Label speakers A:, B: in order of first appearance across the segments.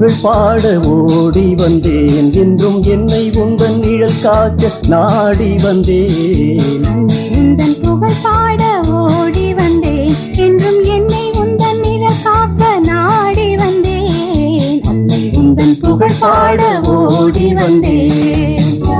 A: புகழ் பாட ஓடி வந்தேன், என்றும் என்னை உந்தன் நிழல் காக்க நாடி வந்தேன்.
B: உந்தன் புகழ் பாட ஓடி வந்தேன், என்றும் என்னை உந்தன் நிழல் காக்க நாடி வந்தேன். அன்னை உந்தன் புகழ் பாட ஓடி வந்தேன்.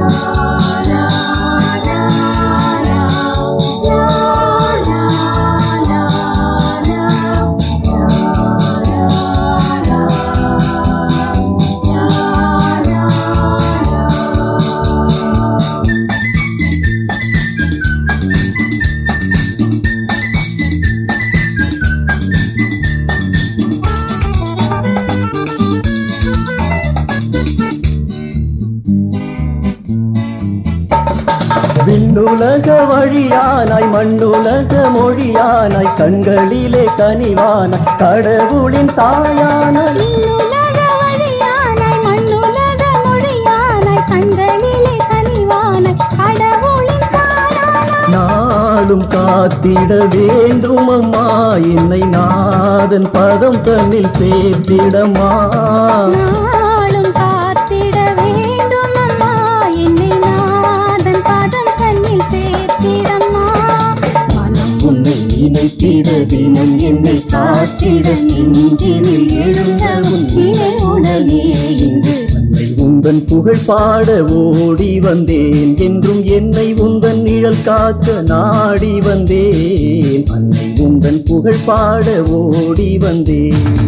A: விண்ணுலக வழியானாய் மண்ணுலக மொழியானாய், கண்களிலே கனிவானாய் கடவுளின் தாயானாய்.
B: விண்ணுலக வழியானாய் மண்ணுலக மொழியானாய், கண்களிலே கனிவானாய் கடவுளின் தாயானாய்.
A: நாளும் காத்திட வேண்டும் அம்மா, என்னை நாதன் பதம் தன்னில் சேர்த்திடம்மா.
B: நாளும் காத்திட வேண்டும் அம்மா, என்னை நாதன் பதம் தன்னில் சேர்த்திடம்மா.
A: மனம் உன்னை நினைத்திட தினம் என்னை காத்திட, நெஞ்சினில் எழுந்த உன் நினைவுடனே இங்கு அன்னை உந்தன் புகழ் பாட ஓடி வந்தேன், என்றும் என்னை உந்தன் நிழல் காக்க நாடி வந்தேன். அன்னை உந்தன் புகழ் பாட ஓடி வந்தேன்.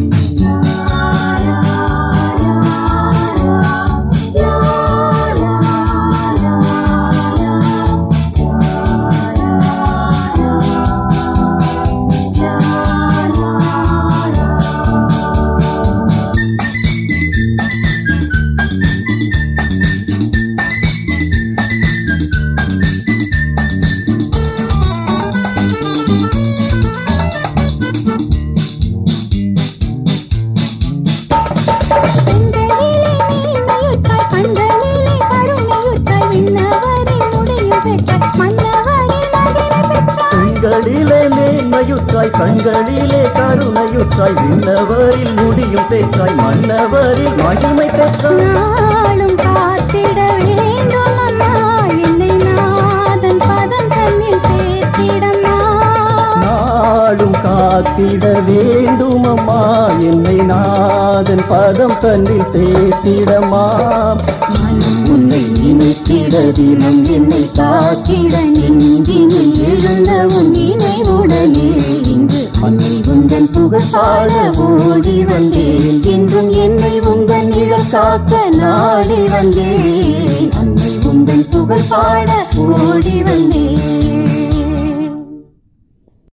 A: கண்களிலே மேன்மையுற்றாய், கண்களிலே கருணையுற்றாய், விண்ணவரில் முடியும் பெற்றாய், மன்னவரில் மகிமை பெற்றாய்.
B: நாளும் காத்திட வேண்டும் அம்மா, என்னை நாதன் பதம் தன்னில் சேர்த்திடம்மா.
A: நாளும் காத்திட வேண்டும் அம்மா, என்னை நாதன் பதம் தன்னில் சேர்த்திடம்மா.
B: மனம்
A: உன்னை நினைத்திட தினம் என்னை காத்திட, நெஞ்சினில் எழுந்த உன் நினைவுடனே இங்கு அன்னை உந்தன் புகழ் பாட ஓடி வந்தேன், என்றும் என்னை உந்தன் நிழல் காக்க நாடி வந்தேன். அன்னை உந்தன் புகழ் பாட ஓடி வந்தேன்.